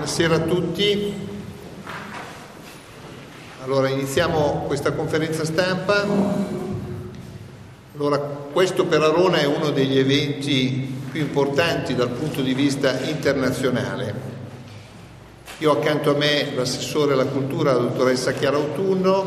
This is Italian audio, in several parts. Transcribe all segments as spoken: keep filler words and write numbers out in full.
Buonasera a tutti. Allora, iniziamo questa conferenza stampa. Allora, questo per Arona è uno degli eventi più importanti dal punto di vista internazionale. Io ho accanto a me l'assessore alla cultura, la dottoressa Chiara Autunno,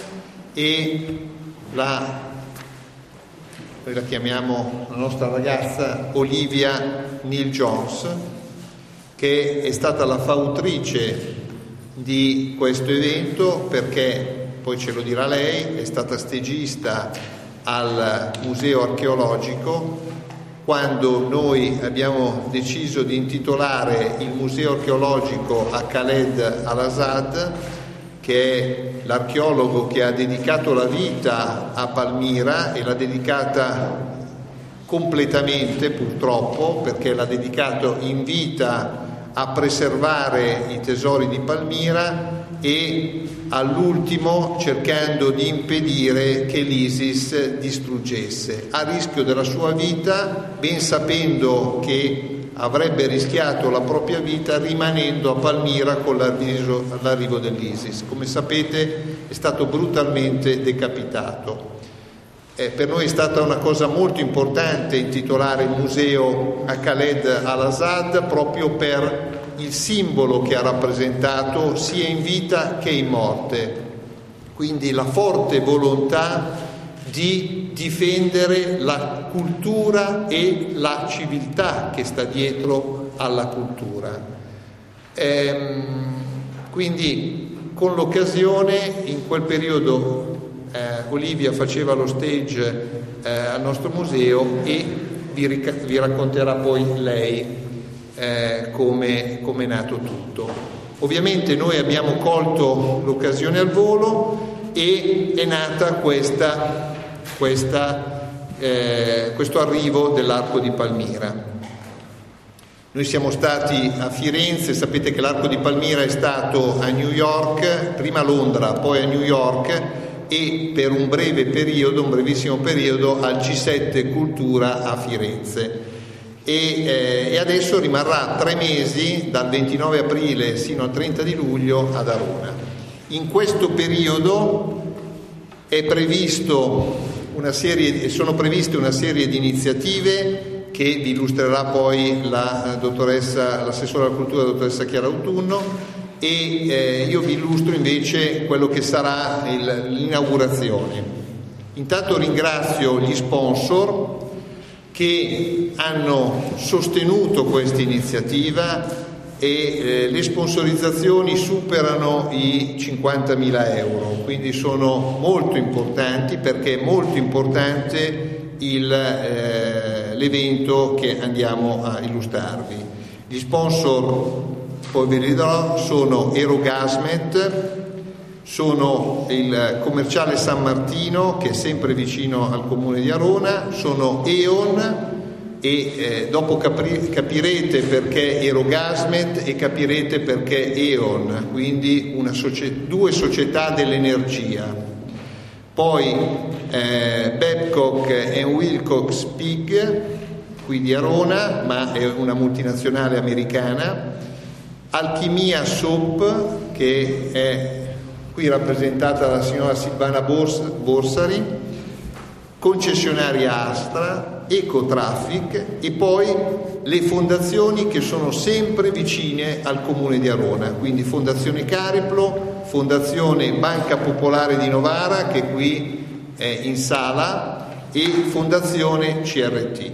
e la, noi la chiamiamo la nostra ragazza Olivia Neal Jones, che è stata la fautrice di questo evento, perché poi ce lo dirà lei, è stata stagista al Museo Archeologico quando noi abbiamo deciso di intitolare il Museo Archeologico a Khaled Al-Azad, che è l'archeologo che ha dedicato la vita a Palmira e l'ha dedicata completamente, purtroppo, perché l'ha dedicato in vita a preservare i tesori di Palmira e all'ultimo cercando di impedire che l'ISIS distruggesse, a rischio della sua vita, ben sapendo che avrebbe rischiato la propria vita rimanendo a Palmira con l'arrivo, l'arrivo dell'ISIS. Come sapete, è stato brutalmente decapitato. Eh, per noi è stata una cosa molto importante intitolare il museo a Khaled Al-Azad, proprio per il simbolo che ha rappresentato sia in vita che in morte, quindi la forte volontà di difendere la cultura e la civiltà che sta dietro alla cultura. Ehm, quindi con l'occasione, in quel periodo Eh, Olivia faceva lo stage eh, al nostro museo e vi, ric- vi racconterà poi lei eh, come è nato tutto. Ovviamente noi abbiamo colto l'occasione al volo e è nata questa, questa, eh, questo arrivo dell'Arco di Palmira. Noi siamo stati a Firenze, sapete che l'Arco di Palmira è stato a New York, prima a Londra, poi a New York, e per un breve periodo, un brevissimo periodo, al C sette Cultura a Firenze. E, eh, e adesso rimarrà tre mesi, dal ventinove aprile sino al trenta di luglio, ad Arona. In questo periodo è previsto una serie, sono previste una serie di iniziative che vi illustrerà poi la dottoressa, l'assessore alla cultura, la dottoressa Chiara Autunno, e eh, io vi illustro invece quello che sarà il, l'inaugurazione. Intanto ringrazio gli sponsor che hanno sostenuto questa iniziativa e eh, le sponsorizzazioni superano i cinquantamila euro, quindi sono molto importanti, perché è molto importante il, eh, l'evento che andiamo a illustrarvi. Gli sponsor, poi ve li darò, sono Erogasmet, sono il commerciale San Martino, che è sempre vicino al comune di Arona, sono E O N e eh, dopo capri- capirete perché Erogasmet e capirete perché E O N, quindi una socie- due società dell'energia. Poi eh, Babcock and Wilcox Pig, qui di Arona, ma è una multinazionale americana. Alchimia Soap, che è qui rappresentata dalla signora Silvana Bors- Borsari, concessionaria Astra, Ecotraffic, e poi le fondazioni che sono sempre vicine al comune di Arona, quindi Fondazione Cariplo, Fondazione Banca Popolare di Novara, che qui è in sala, e Fondazione C R T.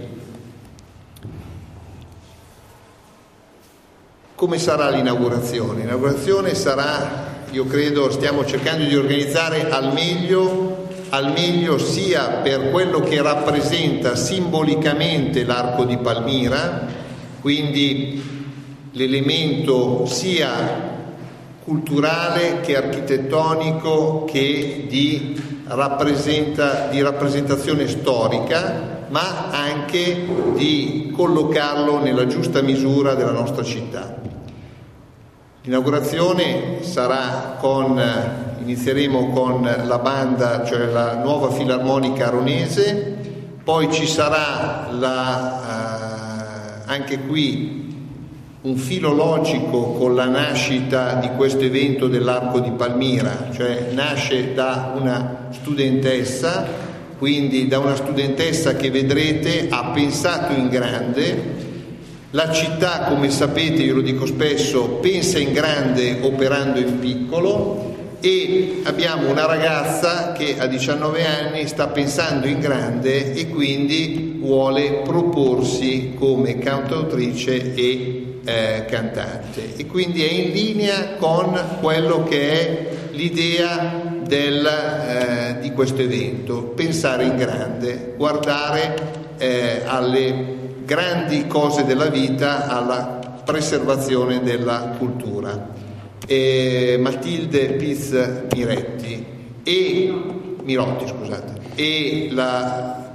Come sarà l'inaugurazione? L'inaugurazione sarà, io credo, stiamo cercando di organizzare al meglio, al meglio sia per quello che rappresenta simbolicamente l'Arco di Palmira, quindi l'elemento sia culturale che architettonico che di, rappresenta, di rappresentazione storica, ma anche di collocarlo nella giusta misura della nostra città. L'inaugurazione sarà con, inizieremo con la banda, cioè la nuova filarmonica aronese, poi ci sarà la, eh, anche qui un filo logico con la nascita di questo evento dell'Arco di Palmira, cioè nasce da una studentessa, quindi da una studentessa che vedrete ha pensato in grande. La città, come sapete, io lo dico spesso, pensa in grande operando in piccolo, e abbiamo una ragazza che a diciannove anni sta pensando in grande e quindi vuole proporsi come cantautrice e eh, cantante, e quindi è in linea con quello che è l'idea del, eh, di questo evento: pensare in grande, guardare eh, alle grandi cose della vita, alla preservazione della cultura. E Matilde Piz Miretti e Mirotti, scusate, e la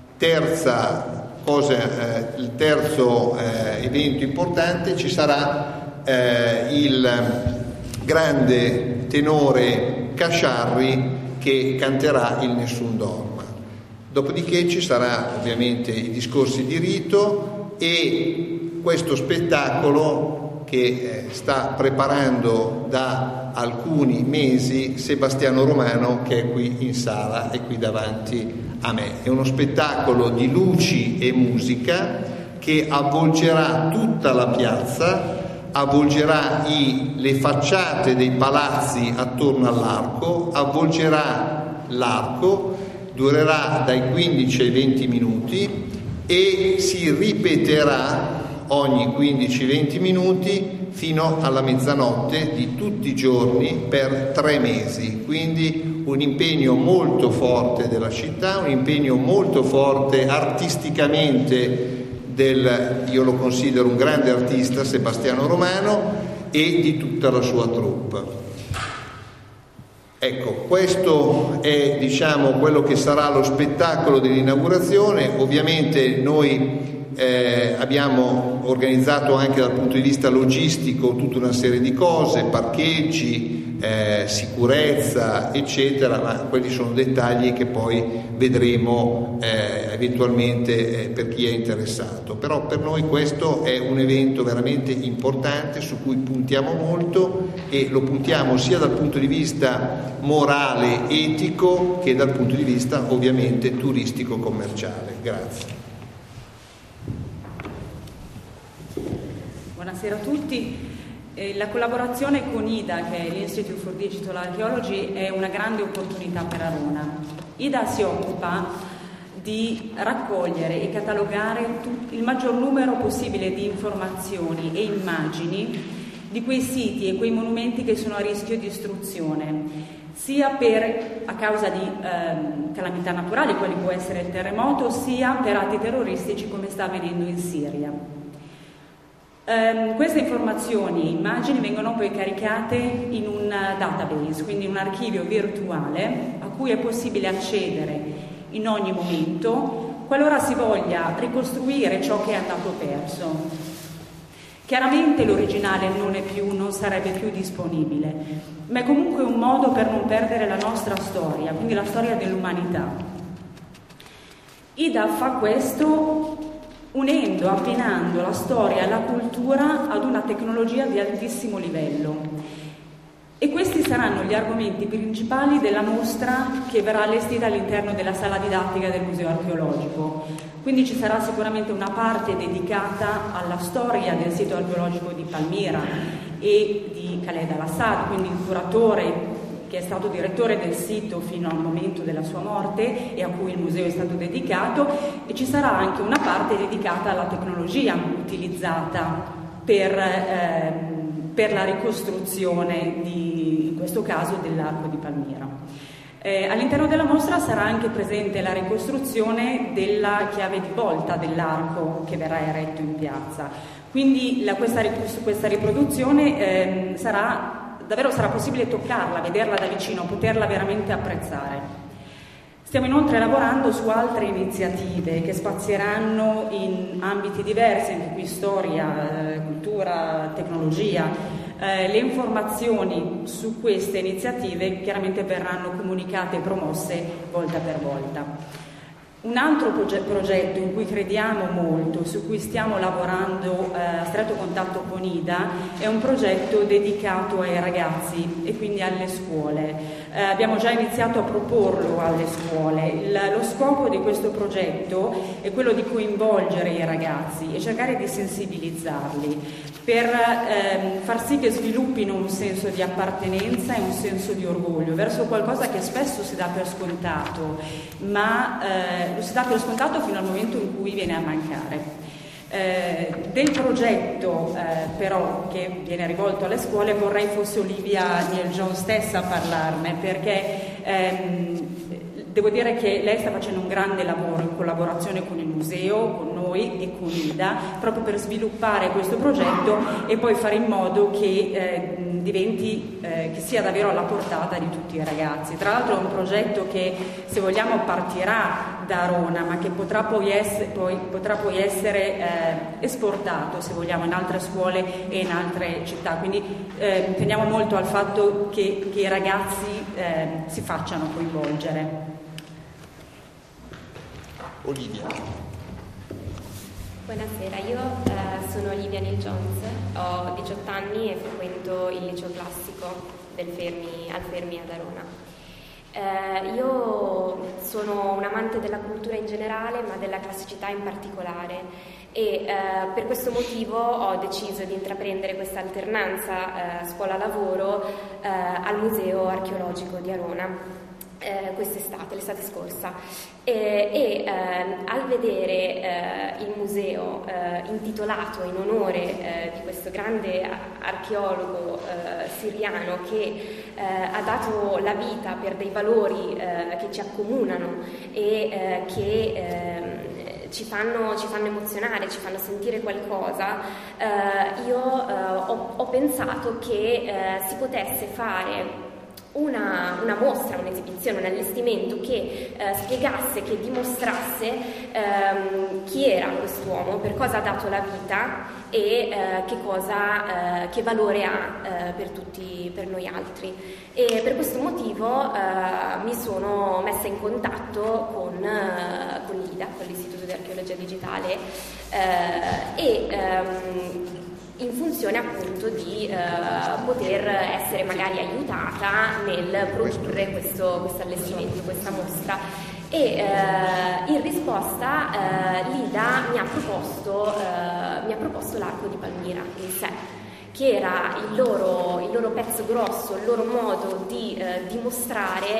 terza cosa, eh, il terzo eh, evento importante, ci sarà eh, il grande tenore Casciarri che canterà il Nessun Dorma. Dopodiché ci sarà ovviamente i discorsi di rito e questo spettacolo che sta preparando da alcuni mesi Sebastiano Romano, che è qui in sala e qui davanti a me. È uno spettacolo di luci e musica che avvolgerà tutta la piazza, avvolgerà i, le facciate dei palazzi attorno all'arco, avvolgerà l'arco, durerà dai quindici ai venti minuti e si ripeterà ogni quindici venti minuti fino alla mezzanotte di tutti i giorni per tre mesi. Quindi un impegno molto forte della città, un impegno molto forte artisticamente del, io lo considero un grande artista, Sebastiano Romano, e di tutta la sua troupe. Ecco, questo è, diciamo, quello che sarà lo spettacolo dell'inaugurazione. Ovviamente noi Eh, abbiamo organizzato anche dal punto di vista logistico tutta una serie di cose, parcheggi, eh, sicurezza, eccetera, ma quelli sono dettagli che poi vedremo eh, eventualmente eh, per chi è interessato. Però per noi questo è un evento veramente importante su cui puntiamo molto, e lo puntiamo sia dal punto di vista morale, etico, che dal punto di vista ovviamente turistico-commerciale. Grazie. Buonasera a tutti. Eh, la collaborazione con I D A, che è l'Institute for Digital Archaeology, è una grande opportunità per Arona. I D A si occupa di raccogliere e catalogare tut- il maggior numero possibile di informazioni e immagini di quei siti e quei monumenti che sono a rischio di distruzione, sia per, a causa di ehm, calamità naturali, quali può essere il terremoto, sia per atti terroristici come sta avvenendo in Siria. Um, queste informazioni e immagini vengono poi caricate in un database, quindi un archivio virtuale a cui è possibile accedere in ogni momento qualora si voglia ricostruire ciò che è andato perso. Chiaramente l'originale non è più, non sarebbe più disponibile, ma è comunque un modo per non perdere la nostra storia, quindi la storia dell'umanità. I D A fa questo unendo, abbinando la storia e la cultura ad una tecnologia di altissimo livello. E questi saranno gli argomenti principali della mostra che verrà allestita all'interno della sala didattica del Museo Archeologico. Quindi ci sarà sicuramente una parte dedicata alla storia del sito archeologico di Palmira e di Khaled al-Assad, quindi il curatore che è stato direttore del sito fino al momento della sua morte e a cui il museo è stato dedicato, e ci sarà anche una parte dedicata alla tecnologia utilizzata per, eh, per la ricostruzione di, in questo caso, dell'Arco di Palmira. Eh, all'interno della mostra sarà anche presente la ricostruzione della chiave di volta dell'arco che verrà eretto in piazza. Quindi la, questa, questa riproduzione eh, sarà davvero sarà possibile toccarla, vederla da vicino, poterla veramente apprezzare. Stiamo inoltre lavorando su altre iniziative che spazieranno in ambiti diversi, anche qui storia, eh, cultura, tecnologia. Eh, le informazioni su queste iniziative chiaramente verranno comunicate e promosse volta per volta. Un altro proge- progetto in cui crediamo molto, su cui stiamo lavorando eh, a stretto contatto con Ida, è un progetto dedicato ai ragazzi e quindi alle scuole. Eh, abbiamo già iniziato a proporlo alle scuole. Il, lo scopo di questo progetto è quello di coinvolgere i ragazzi e cercare di sensibilizzarli per ehm, far sì che sviluppino un senso di appartenenza e un senso di orgoglio verso qualcosa che spesso si dà per scontato, ma eh, lo si dà per scontato fino al momento in cui viene a mancare. Eh, del progetto eh, però che viene rivolto alle scuole vorrei fosse Olivia Neel-John stessa a parlarne, perché ehm, devo dire che lei sta facendo un grande lavoro in collaborazione con il museo, con noi e con Ida, proprio per sviluppare questo progetto e poi fare in modo che eh, diventi, eh, che sia davvero alla portata di tutti i ragazzi. Tra l'altro è un progetto che, se vogliamo, partirà da Arona, ma che potrà poi essere, poi, potrà poi essere eh, esportato, se vogliamo, in altre scuole e in altre città. Quindi eh, teniamo molto al fatto che, che i ragazzi eh, si facciano coinvolgere. Olivia. Buonasera, io eh, sono Olivia Neel-John, ho diciotto anni e frequento il liceo classico del Fermi, al Fermi ad Arona. Eh, io sono un amante della cultura in generale, ma della classicità in particolare, e eh, per questo motivo ho deciso di intraprendere questa alternanza eh, scuola-lavoro eh, al Museo Archeologico di Arona. Eh, quest'estate, l'estate scorsa, e, e eh, al vedere eh, il museo eh, intitolato in onore eh, di questo grande archeologo eh, siriano che eh, ha dato la vita per dei valori eh, che ci accomunano e eh, che eh, ci fanno, ci fanno emozionare, ci fanno sentire qualcosa, eh, io eh, ho, ho pensato che eh, si potesse fare Una, una mostra, un'esibizione, un allestimento che eh, spiegasse, che dimostrasse ehm, chi era quest'uomo, per cosa ha dato la vita e eh, che cosa, eh, che valore ha eh, per tutti, per noi altri. E per questo motivo eh, mi sono messa in contatto con, eh, con l'I D A, con l'Istituto di Archeologia Digitale, eh, e ehm, in funzione appunto di eh, poter essere magari aiutata nel produrre questo, questo allestimento, questa mostra. E eh, in risposta eh, l'I D A mi ha proposto, eh, mi ha proposto l'arco di Palmira in sé, che era il loro, il loro pezzo grosso, il loro modo di eh, dimostrare,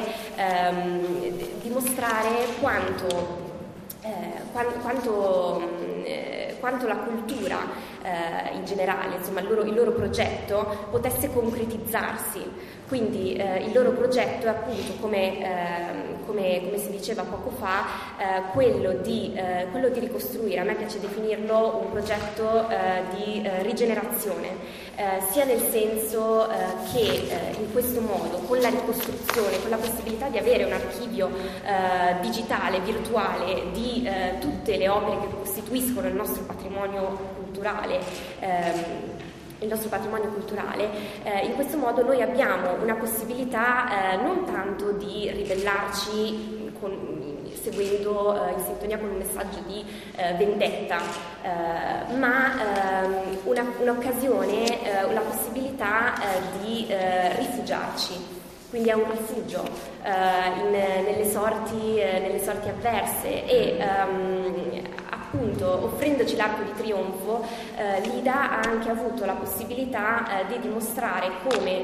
ehm, dimostrare quanto, eh, quanto, quanto eh, quanto la cultura eh, in generale, insomma il loro, il loro progetto potesse concretizzarsi. Quindi eh, il loro progetto è appunto, come, eh, come, come si diceva poco fa, eh, quello, di, eh, quello di ricostruire. A me piace definirlo un progetto eh, di eh, rigenerazione, eh, sia nel senso eh, che eh, in questo modo, con la ricostruzione, con la possibilità di avere un archivio eh, digitale, virtuale, di eh, tutte le opere che costituiscono il nostro patrimonio culturale, ehm, il nostro patrimonio culturale, eh, in questo modo noi abbiamo una possibilità eh, non tanto di ribellarci con, seguendo eh, in sintonia con un messaggio di eh, vendetta, eh, ma ehm, una, un'occasione, eh, la possibilità eh, di eh, rifugiarci. Quindi è un rifugio eh, in, nelle, sorti, eh, nelle sorti avverse e um, appunto offrendoci l'arco di trionfo eh, l'I D A ha anche avuto la possibilità eh, di dimostrare come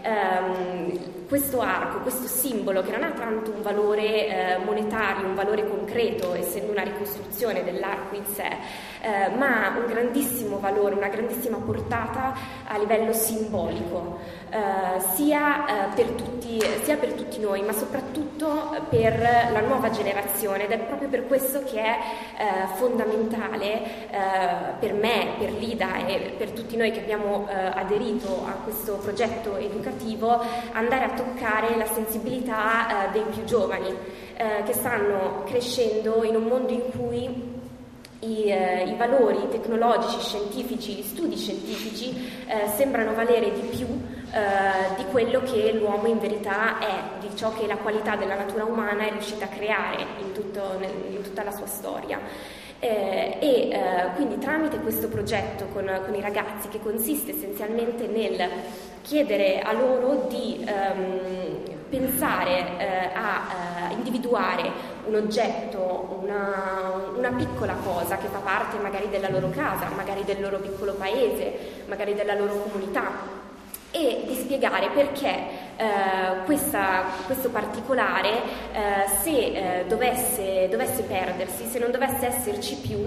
ehm, questo arco, questo simbolo che non ha tanto un valore eh, monetario, un valore concreto, essendo una ricostruzione dell'arco in sé, eh, ma ha un grandissimo valore, una grandissima portata a livello simbolico, eh, sia, eh, per tutti, sia per tutti noi, ma soprattutto per la nuova generazione, ed è proprio per questo che è eh, fondamentale eh, per me, per l'I D A e per tutti noi che abbiamo eh, aderito a questo progetto educativo, andare a toccare la sensibilità eh, dei più giovani eh, che stanno crescendo in un mondo in cui I, eh, i valori tecnologici, scientifici, gli studi scientifici eh, sembrano valere di più eh, di quello che l'uomo in verità è, di ciò che la qualità della natura umana è riuscita a creare in, tutto, in tutta la sua storia. Eh, e eh, quindi tramite questo progetto con, con i ragazzi, che consiste essenzialmente nel chiedere a loro di ehm, pensare eh, a eh, individuare un oggetto, una, una piccola cosa che fa parte magari della loro casa, magari del loro piccolo paese, magari della loro comunità, e di spiegare perché eh, questa, questo particolare eh, se eh, dovesse, dovesse perdersi, se non dovesse esserci più,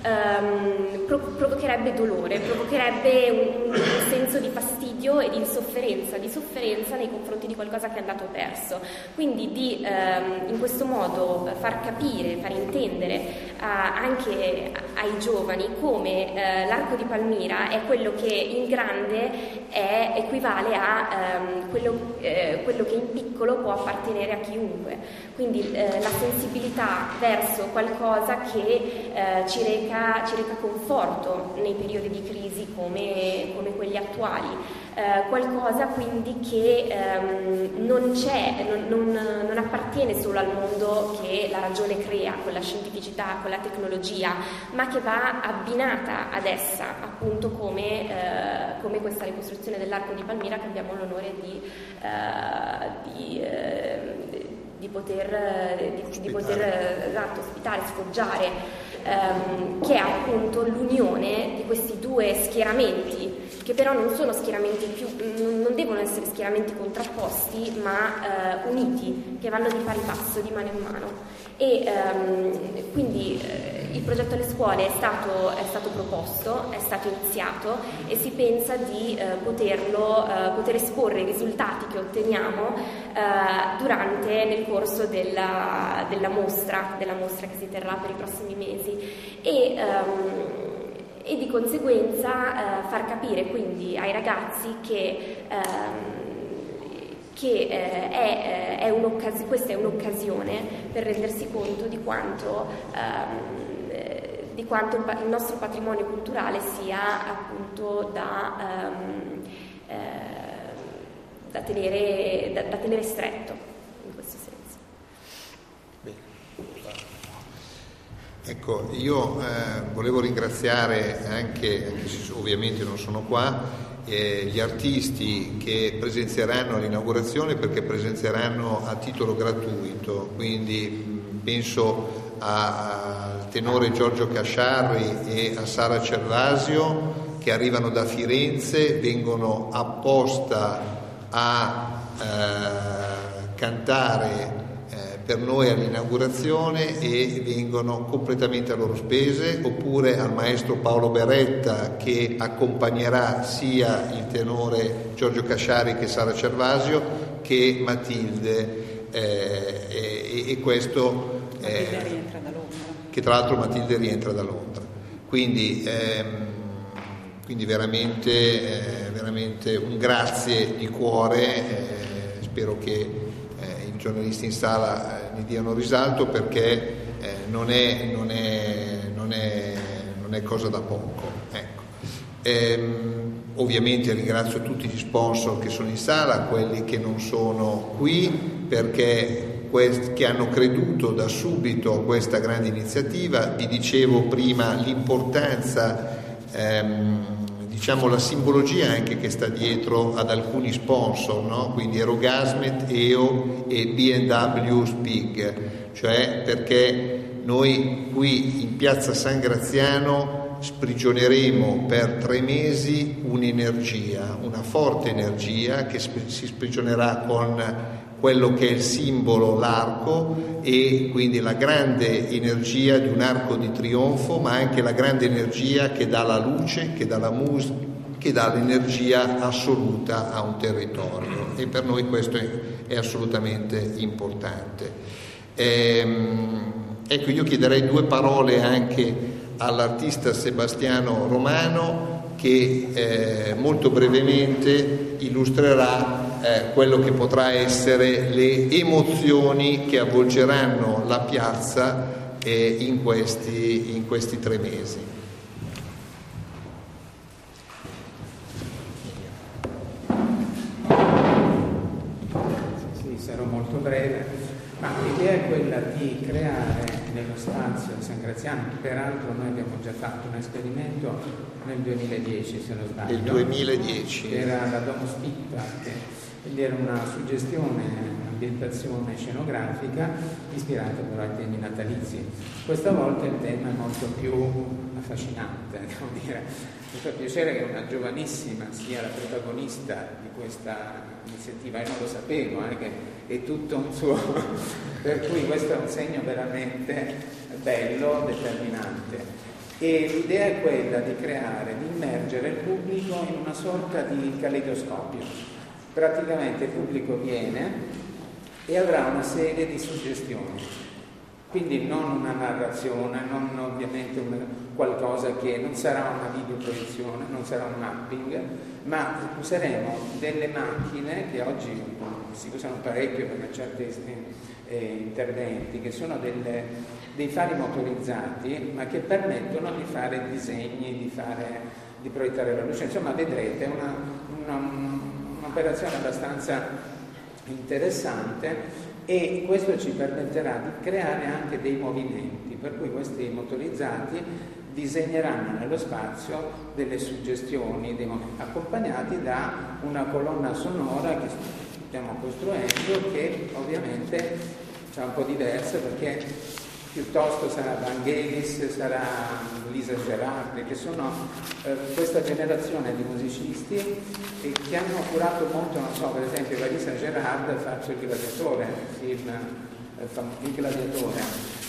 ehm, prov- provocherebbe dolore, provocherebbe un, un senso di fastidio e di insofferenza, di sofferenza nei confronti di qualcosa che è andato perso. Quindi di ehm, in questo modo far capire, far intendere a, anche ai giovani come eh, l'arco di Palmira è quello che in grande è equivale a ehm, quello, eh, quello che in piccolo può appartenere a chiunque, quindi eh, la sensibilità verso qualcosa che eh, ci, reca, ci reca conforto nei periodi di crisi come, come quelli attuali, eh, qualcosa quindi che ehm, non c'è, non, non, non appartiene solo al mondo che la ragione crea con la scientificità, con la tecnologia, ma che va abbinata ad essa, appunto come, eh, come questa ricostruzione dell'arco di Palmira che abbiamo l'onore di, uh, di, uh, di poter, di, di poter esatto, ospitare, sfoggiare, um, che è appunto l'unione di questi due schieramenti, che però non sono schieramenti più, non devono essere schieramenti contrapposti, ma uh, uniti, che vanno di pari passo, di mano in mano. E um, quindi uh, il progetto alle scuole è stato, è stato proposto, è stato iniziato e si pensa di uh, poterlo, uh, poter esporre i risultati che otteniamo uh, durante, nel corso della, della mostra, della mostra che si terrà per i prossimi mesi. E, um, e di conseguenza uh, far capire quindi ai ragazzi che, um, che uh, è, uh, è un'occas- questa è un'occasione per rendersi conto di quanto, um, di quanto il, pa- il nostro patrimonio culturale sia appunto da, um, uh, da, tenere, da, da tenere stretto in questo senso. Ecco, io eh, volevo ringraziare anche, anche se ovviamente non sono qua, eh, gli artisti che presenzieranno all'inaugurazione, perché presenzieranno a titolo gratuito, quindi mh, penso al tenore Giorgio Casciarri e a Sara Cervasio, che arrivano da Firenze, vengono apposta a eh, cantare per noi all'inaugurazione e vengono completamente a loro spese, oppure al maestro Paolo Beretta, che accompagnerà sia il tenore Giorgio Casciari che Sara Cervasio che Matilde, eh, e, e questo Matilde eh, rientra da Londra, che tra l'altro Matilde rientra da Londra, quindi, ehm, quindi veramente, eh, veramente un grazie di cuore, eh, spero che i giornalisti in sala ne diano risalto, perché eh, non, è, non, è, non, è, non è cosa da poco. Ecco. Ehm, ovviamente ringrazio tutti gli sponsor che sono in sala, quelli che non sono qui, perché quest- che hanno creduto da subito a questa grande iniziativa. Vi dicevo prima l'importanza, ehm, diciamo la simbologia anche che sta dietro ad alcuni sponsor, no? Quindi Erogasmet, E O e B and W Spig, cioè perché noi qui in Piazza San Graziano sprigioneremo per tre mesi un'energia, una forte energia che sp- si sprigionerà con quello che è il simbolo, l'arco, e quindi la grande energia di un arco di trionfo, ma anche la grande energia che dà la luce, che dà la musica, che dà l'energia assoluta a un territorio, e per noi questo è, è assolutamente importante. Ehm, ecco, io chiederei due parole anche all'artista Sebastiano Romano, che eh, molto brevemente illustrerà Eh, quello che potrà essere le emozioni che avvolgeranno la piazza eh, in questi, in questi tre mesi. sarò molto breve. Ma l'idea è quella di creare nello spazio di San Graziano, peraltro noi abbiamo già fatto un esperimento nel duemiladieci, se non sbaglio. Nel duemiladieci. Era la Domus Picta, quindi era una suggestione, un'ambientazione scenografica ispirata però ai temi natalizi. Questa volta il tema è molto più affascinante, devo dire. Mi fa piacere che una giovanissima sia la protagonista di questa iniziativa, io non lo sapevo, eh, che è tutto un suo, per cui questo è un segno veramente bello, determinante. E l'idea è quella di creare, di immergere il pubblico in una sorta di caleidoscopio. Praticamente il pubblico viene e avrà una serie di suggestioni. Quindi non una narrazione, non ovviamente un, qualcosa che non sarà una videoproiezione, non sarà un mapping, ma useremo delle macchine che oggi si usano parecchio per certi eh, interventi, che sono delle, dei fari motorizzati, ma che permettono di fare disegni, di, fare, di proiettare la luce. Insomma, vedrete una, una, un'operazione abbastanza interessante. E questo ci permetterà di creare anche dei movimenti, per cui questi motorizzati disegneranno nello spazio delle suggestioni, dei movimenti, accompagnati da una colonna sonora che stiamo costruendo, che ovviamente sarà un po' diversa, perché piuttosto sarà Vangelis, sarà Lisa Gerardi, che sono eh, questa generazione di musicisti e che hanno curato molto, non so, per esempio la Lisa Gerardi ha fatto Il Gladiatore, il film eh, Il Gladiatore,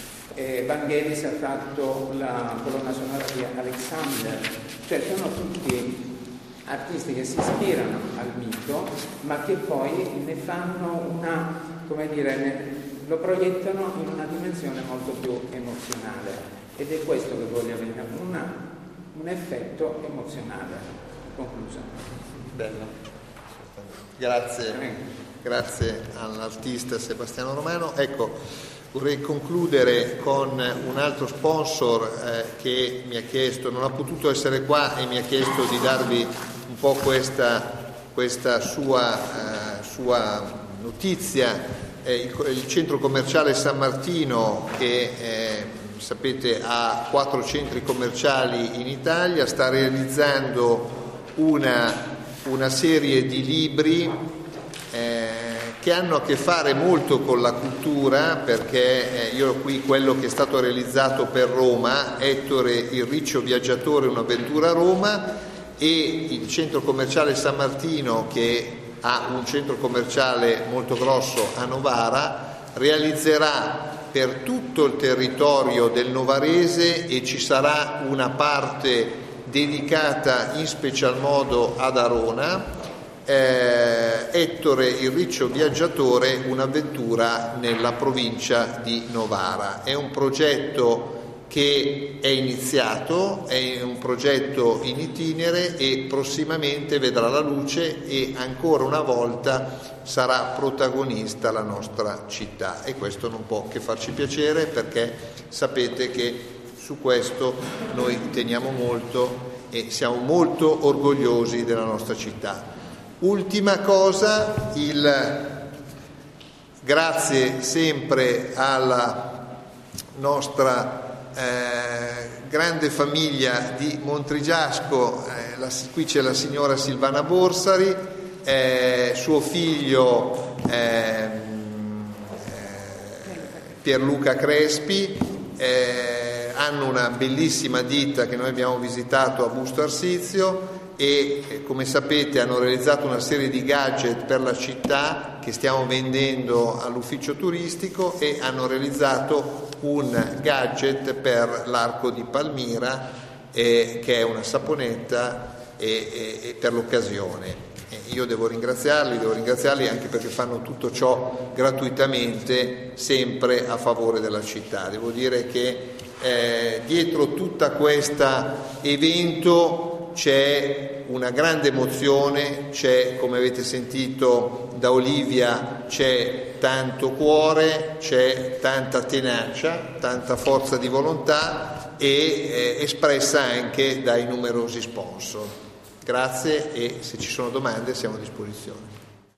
e Vangelis ha fatto la colonna sonora di Alexander, cioè sono tutti artisti che si ispirano al mito, ma che poi ne fanno una, come dire, ne, lo proiettano in una dimensione molto più emozionale, ed è questo che voglio avere, una, un effetto emozionale. Concluso. Bello. Grazie, grazie all'artista Sebastiano Romano. Ecco, vorrei concludere con un altro sponsor eh, che mi ha chiesto, non ha potuto essere qua e mi ha chiesto di darvi un po' questa, questa sua, uh, sua notizia. Eh, il, il centro commerciale San Martino, che eh, sapete ha quattro centri commerciali in Italia, sta realizzando una, una serie di libri eh, che hanno a che fare molto con la cultura, perché eh, io qui quello che è stato realizzato per Roma, Ettore il riccio viaggiatore, un'avventura a Roma, e il centro commerciale San Martino, che ha un centro commerciale molto grosso a Novara, realizzerà per tutto il territorio del novarese, e ci sarà una parte dedicata in special modo ad Arona, eh, Ettore il riccio viaggiatore, un'avventura nella provincia di Novara. È un progetto che è iniziato, è un progetto in itinere e prossimamente vedrà la luce, e ancora una volta sarà protagonista la nostra città, e questo non può che farci piacere, perché sapete che su questo noi teniamo molto e siamo molto orgogliosi della nostra città. Ultima cosa, il grazie sempre alla nostra Eh, grande famiglia di Montrigiasco, eh, la, qui c'è la signora Silvana Borsari, eh, suo figlio eh, eh, Pierluca Crespi, eh, hanno una bellissima ditta che noi abbiamo visitato a Busto Arsizio, e eh, come sapete hanno realizzato una serie di gadget per la città che stiamo vendendo all'ufficio turistico, e hanno realizzato un gadget per l'Arco di Palmira, eh, che è una saponetta e, e, e per l'occasione. E io devo ringraziarli, devo ringraziarli anche perché fanno tutto ciò gratuitamente, sempre a favore della città. Devo dire che eh, dietro tutta questa evento c'è una grande emozione, c'è, come avete sentito da Olivia, c'è tanto cuore, c'è tanta tenacia, tanta forza di volontà, e eh, espressa anche dai numerosi sponsor. Grazie, e se ci sono domande siamo a disposizione.